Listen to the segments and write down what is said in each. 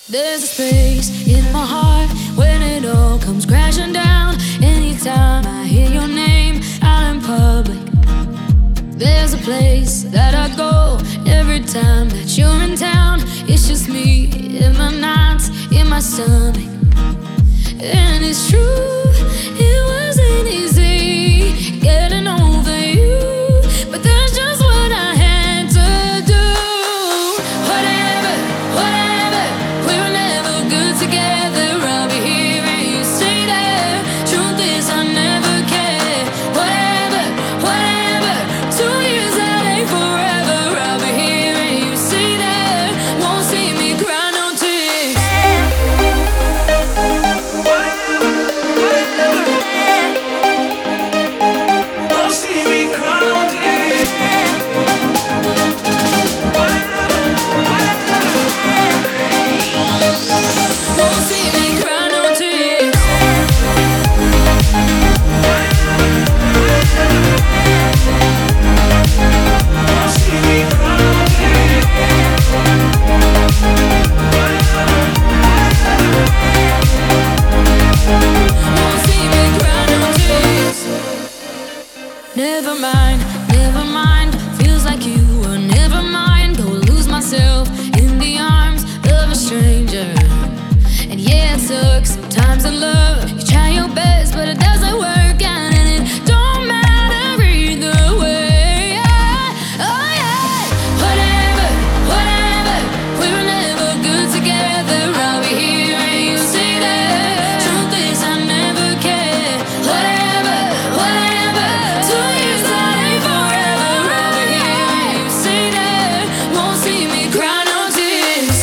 There's a space in my heart when it all comes crashing down. Anytime I hear your name out in public, there's a place that I go every time that you're in town. It's just me in my nights, in my stomach. And it's true, it wasn't easy getting over you, but that's just what I had to do. Whatever, whatever, we were never good together. I'll be here and you stay there. Truth is I never cared. Whatever, whatever, 2 years that ain't forever. I'll be here and you stay there. Won't see me cry no tears. Won't see me cry no tears. Won't see me cry no tears. Won't see me cry no tears. Won't see me cry no tears. Never mind, never mind. Feels like you were never mind. Go lose myself in the arms of a stranger. And yeah, it sucks sometimes in love. You try your best, but it doesn't work out, and it don't matter either way. Yeah. Oh yeah. Whatever, whatever. We were never good together. I'll be here and you stay there. Truth is I never cared. Whatever, whatever. 2 years that ain't forever. I'll be here and you stay there. Won't see me cry no tears.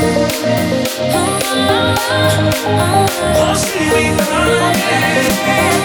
Won't see me cry no tears.